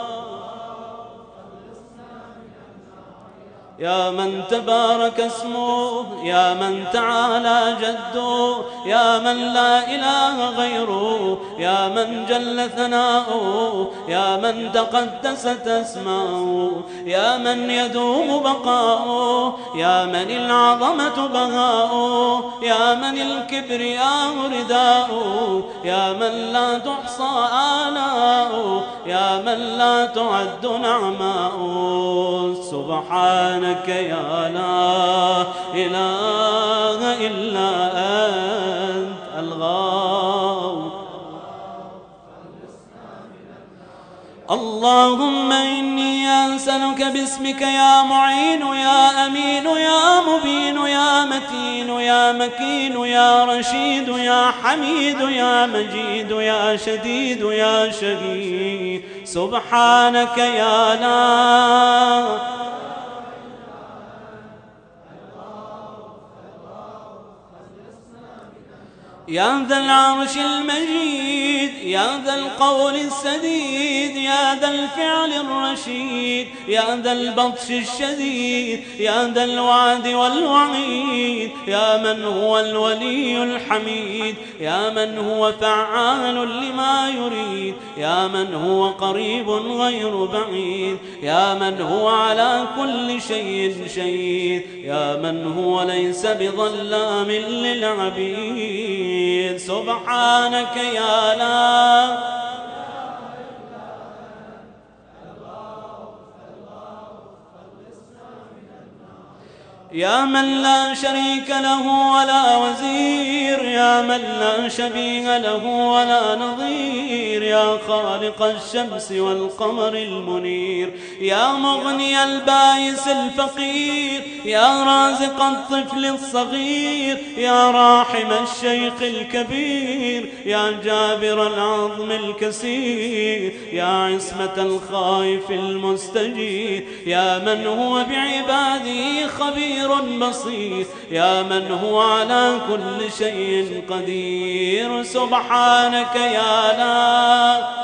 يا من تبارك اسمه يا من تعالى جده يا من لا إله غيره، يا من جل ثناؤه، يا من تقدست أسماؤه، يا من يدوم بقاؤه، يا من العظمة بهاؤه، يا من الكبرياء رداؤه، يا من لا تحصى آلاؤه، يا من لا تعد نعماؤه. سبحانك يا لا إله إلا أنت الغاو. اللهم إني أسألك باسمك يا معين يا أمين يا مبين يا متين يا مكين يا رشيد يا حميد يا مجيد يا شديد يا شهيد. سبحانك يا لا يا ذا العرش المجيد، يا ذا القول السديد، يا ذا الفعل الرشيد، يا ذا البطش الشديد، يا ذا الوعد والوعيد، يا من هو الولي الحميد، يا من هو فعال لما يريد، يا من هو قريب غير بعيد، يا من هو على كل شيء شهيد، يا من هو ليس بظلام للعبيد. سبحانك يا لا يا من لا شريك له ولا وزير، يا من لا شبيه له ولا نظير، يا خالق الشمس والقمر المنير، يا مغني البائس الفقير، يا رازق الطفل الصغير، يا راحم الشيخ الكبير، يا جابر العظم الكسير، يا عصمة الخائف المستجير، يا من هو بعباده خبير بصير، يا من هو على كل شيء قدير. سبحانك يا لا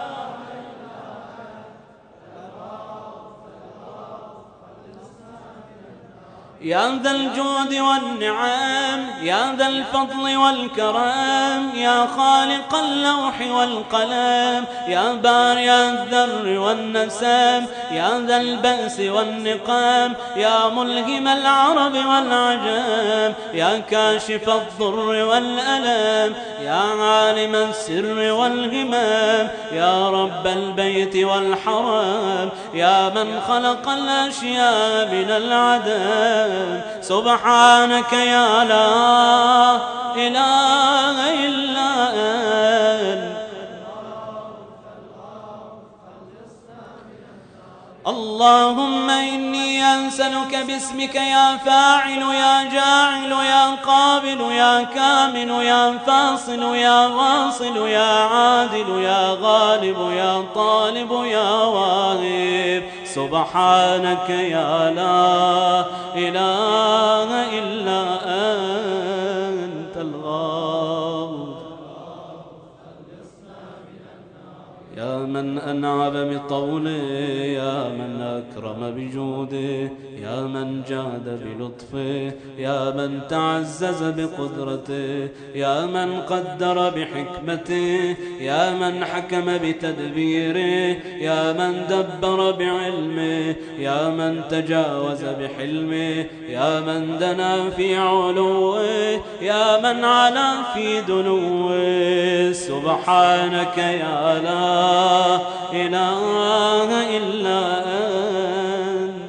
يا ذا الجود والنعم، يا ذا الفضل والكرم، يا خالق اللوح والقلم، يا بارئ الذر والنسم، يا ذا البأس والنقام، يا ملهم العرب والعجم، يا كاشف الضر والألم، يا عالم السر والهمم، يا رب البيت والحرم، يا من خلق الأشياء من العدم. سبحانك يا لا إله إلا أنت. اللهم إني أسألك باسمك يا فاعل يا جاعل يا قابل يا كامل يا فاصل يا واصل يا عادل يا غالب يا طالب يا واهب. سبحانك يا لا إله إلا أنت الغاوي. يا من أنعم بطوله، يا من أكرم بجوده، يا من جاد بلطفه، يا من تعزز بقدرته، يا من قدر بحكمته، يا من حكم بتدبيره، يا من دبر بعلمه، يا من تجاوز بحلمه، يا من دنا في علوه، يا من علا في دنوه. سبحانك يا لا إله إلا أنت.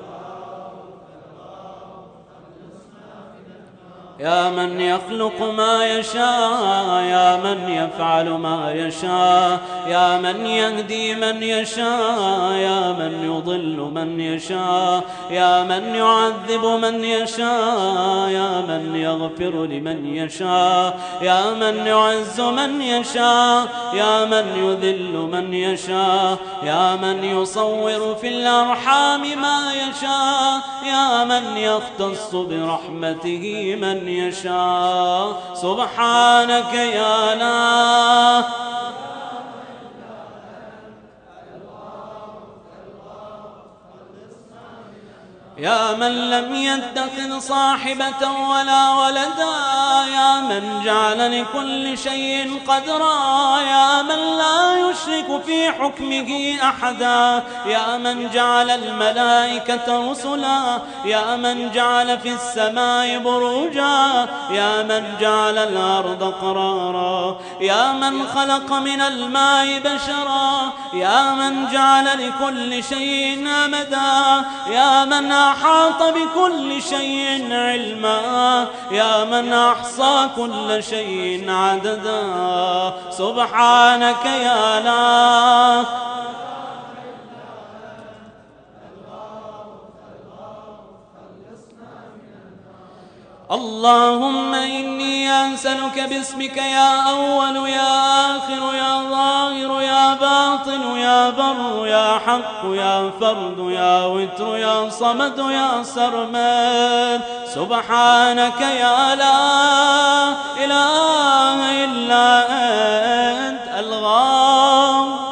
يا من يخلق ما يشاء، يا من يفعل ما يشاء، يا من يهدي من يشاء، يا من يضل من يشاء، يا من يعذب من يشاء، يا من يغفر لمن يشاء، يا من يعز من يشاء، يا من يذل من يشاء، يا من يصور في الأرحام ما يشاء، يا من يختص برحمته من يشاء. سبحانك يا لا يا يا من لم يتخذ صاحبة ولا ولدا، يا من جعل لكل شيء قدرا، يا من لا يشرك في حكمه أحدا، يا من جعل الملائكة رسلا، يا من جعل في السماء بروجا، يا من جعل الأرض قرارا، يا من خلق من الماء بشرا، يا من جعل لكل شيء أمدا، يا من أحاط بكل شيء علما، يا من أحصى كل شيء عددا. سبحانك يا الله. اللهم إني أسألك باسمك يا أول يا آخر يا ظاهر يا باطن يا بر يا حق يا فرد يا وتر يا صمد يا سرمد. سبحانك يا لا إله إلا أنت الغفور،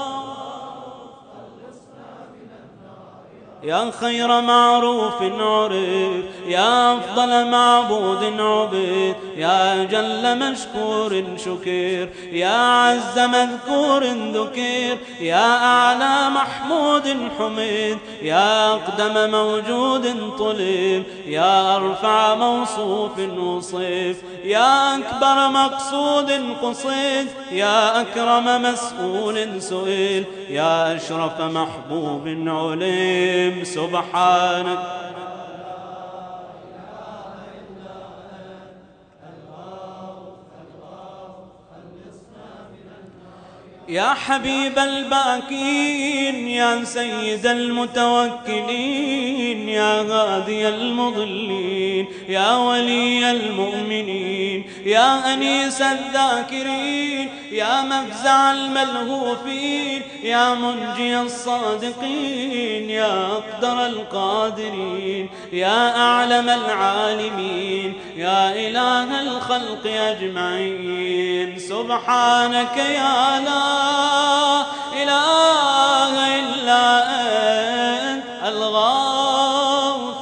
يا خير معروف عرف، يا أفضل معبود عبد، يا جل مشكور شكر، يا عز مذكور ذكر، يا أعلى محمود حمد، يا أقدم موجود طلب، يا أرفع موصوف وصف، يا أكبر مقصود قصد، يا أكرم مسؤول سئل، يا أشرف محبوب علم. سبحانك يا حبيب الباكين، يا سيد المتوكلين، يا هادي المضلين، يا ولي المؤمنين، يا أنيس الذاكرين، يا مفزع الملهوفين، يا منجي الصادقين، يا أقدر القادرين، يا أعلم العالمين، يا إله الخلق أجمعين. سبحانك يا لا إله إلا أنت الغوث،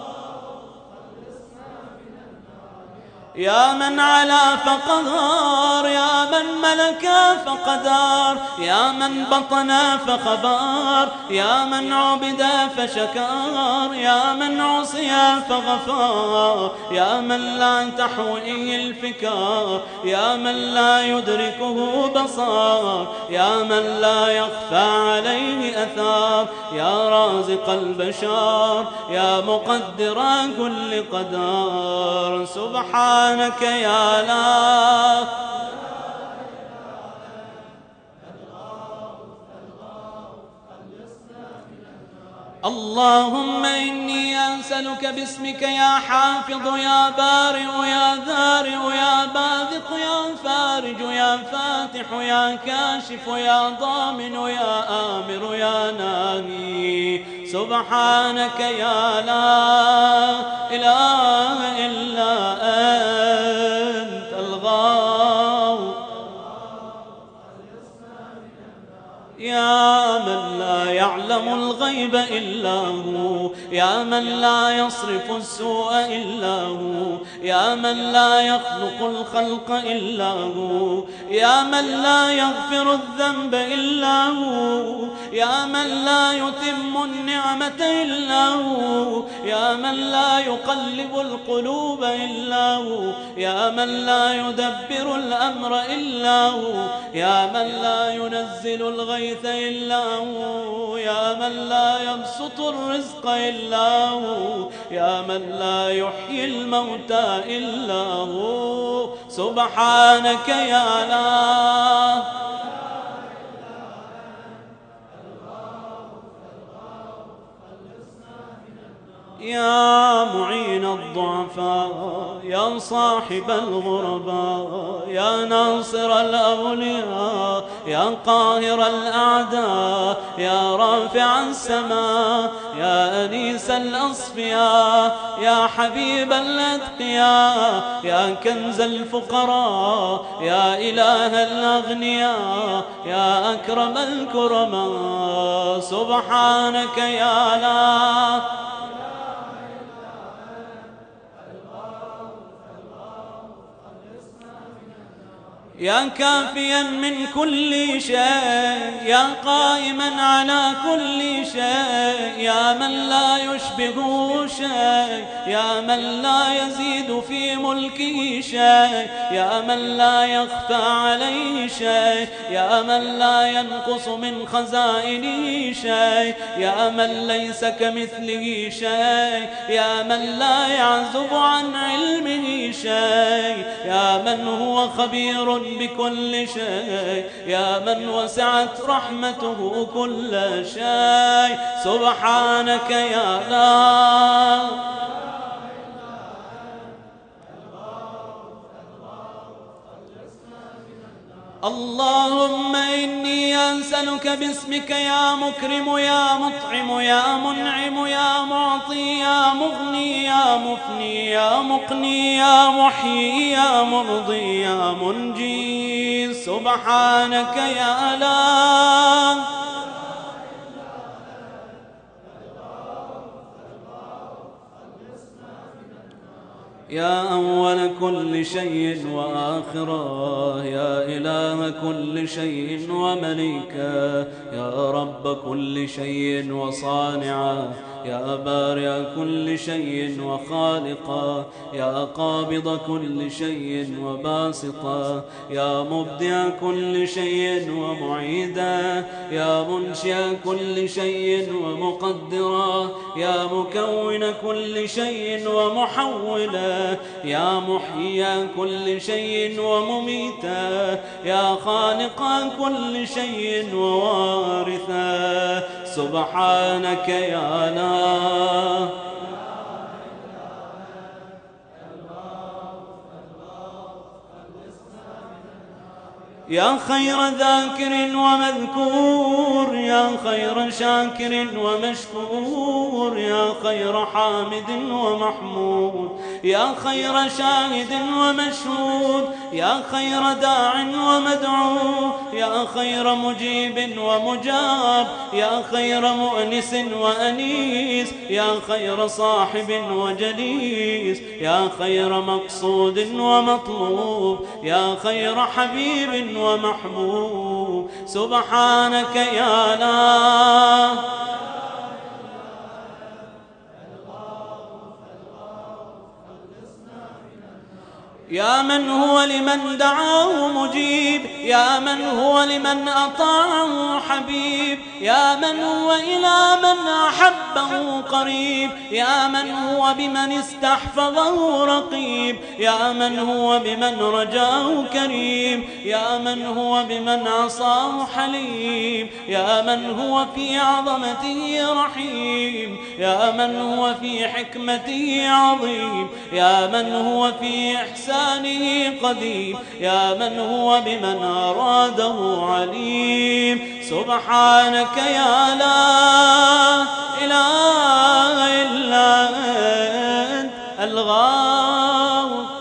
يا من علا فقهار، يا من ملك فقدار، يا من بطن فخبار، يا من عبد فشكار، يا من عصي فغفار، يا من لا تحويه الفكار، يا من لا يدركه بصار، يا من لا يخفى عليه أثار، يا رازق البشر، يا مقدر كل قدر. سبحانك يا لا اللهم إني أسألك باسمك يا حافظ يا بارئ يا ذارئ يا باذق يا فارج يا فاتح يا كاشف يا ضامن يا آمر يا ناهي. سبحانك يا لا إله إلا أنت الغفور، يا من لا يعلم الغيب إلا هو، يا من لا يصرف السوء إلا هو، يا من لا يخلق الخلق إلا هو، يا من لا يغفر الذنب إلا هو، يا من لا يتم النعمة إلا هو، يا من لا يقلب القلوب إلا هو، يا من لا يدبر الأمر إلا هو، يا من لا ينزل الغيث إلا هو، يا من لا يبسط الرزق إلا هو، يا من لا يحيي الموتى إلا هو. سبحانك يا لا يا معين الضعفاء، يا صاحب الغرباء، يا ناصر الأولياء، يا قاهر الأعداء، يا رافع السماء، يا أنيس الأصفياء، يا حبيب الأتقياء، يا كنز الفقراء، يا إله الأغنياء، يا أكرم الكرماء. سبحانك يا لا يا كافيا من كل شيء، يا قائما على كل شيء، يا من لا يشبهه شيء، يا من لا يزيد في ملكه شيء، يا من لا يخفى عليه شيء، يا من لا ينقص من خزائنه شيء، يا من ليس كمثله شيء، يا من لا يعزب عن علمه شيء، يا من هو خبير بكل شيء، يا من وسعت رحمته كل شيء. سبحانك يا لا اللهم إني أسألك باسمك يا مكرم يا مطعم يا منعم يا معطي يا مغني يا مفني يا مقني يا محيي يا مرضي يا منجي. سبحانك يا لا يا أول كل شيء وآخره، يا إله كل شيء ومليكه، يا رب كل شيء وصانعه، يا بارئ كل شيء وخالقا، يا قابض كل شيء وباسطا، يا مبدع كل شيء ومعيدا، يا منشئ كل شيء ومقدرا، يا مكون كل شيء ومحولا، يا محيي كل شيء ومميتا، يا خالق كل شيء ووارثا. سبحانك يا لا يا خير ذاكر ومذكور، يا خير شاكر ومشكور، يا خير حامد ومحمود، يا خير شاهد ومشهود، يا خير داع ومدعو، يا خير مجيب ومجاب، يا خير مؤنس وأنيس، يا خير صاحب وجليس، يا خير مقصود ومطلوب، يا خير حبيب ومحبوب. سبحانك يا لا يا من هو لمن دعاه مجيب، يا من هو لمن أطاعه حبيب، يا من هو إلى من أحبه قريب، يا من هو بمن استحفظه رقيب، يا من هو بمن رجاه كريم، يا من هو بمن عصاه حليم، يا من هو في عظمته رحيم، يا من هو في حكمته عظيم، يا من هو في إحسانه قديم، يا من هو بمن أراده عليم. سبحانك يا لا إله إلا أنت الغاوث.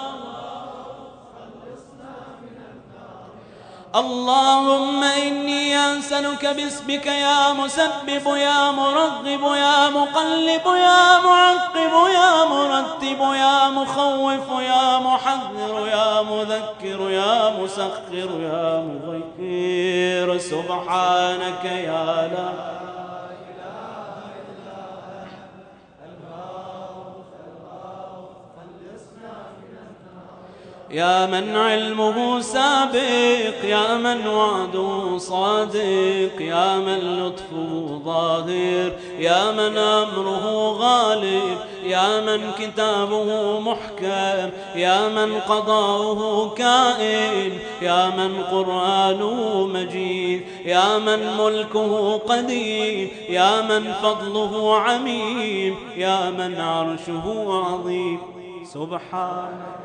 اللهم إني أسألك باسمك يا مسبب يا مرغب يا مقلب يا معقب يا مرتب يا مخوف يا محذر يا مذكر يا مسخر يا مغير. سبحانك يا لا يا من علمه سابق، يا من وعده صادق، يا من لطفه ظاهر، يا من أمره غالب، يا من كتابه محكم، يا من قضاؤه كائن، يا من قرآنه مجيد، يا من ملكه قديم، يا من فضله عميم، يا من عرشه عظيم. سبحانك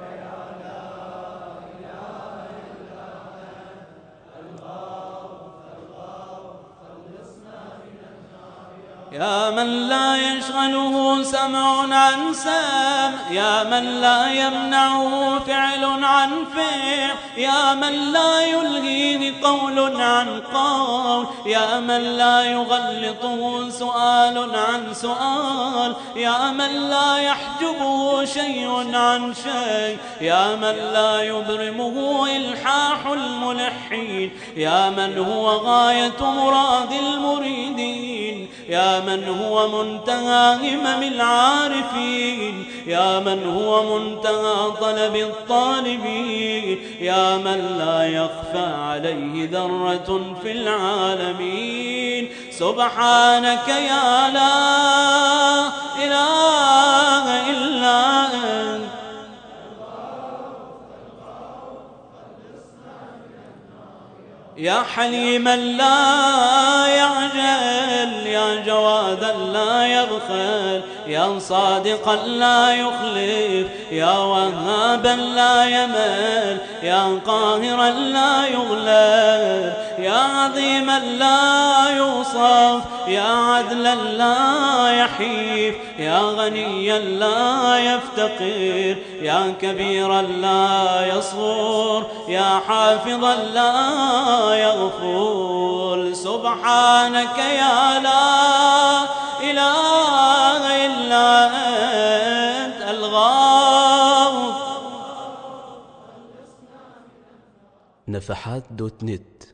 يا من لا يشغله سمع عن سمع، يا من لا يمنعه فعل عن فعل، يا من لا يلهيه قول عن قول، يا من لا يغلطه سؤال عن سؤال، يا من لا يحجبه شيء عن شيء، يا من لا يبرمه إلحاح الملحين، يا من هو غاية مراد المريدين، يا من هو منتهى همم العارفين، يا من هو منتهى طلب الطالبين، يا من لا يخفى عليه ذرة في العالمين. سبحانك يا لا إله إلا أنت، يا حليما لا يعجل، يا جوادا لا يبخل، يا صادقا لا يخلف، يا وهابا لا يمل، يا قاهرا لا يغلب، يا عظيما لا يوصف، يا عدلا لا يحيف، يا غنيا لا يفتقر، يا كبيرا لا يصغر، يا حافظا لا يغفر. سبحانك يا لا إله إلا أنت الغوث. نفحات دوت نت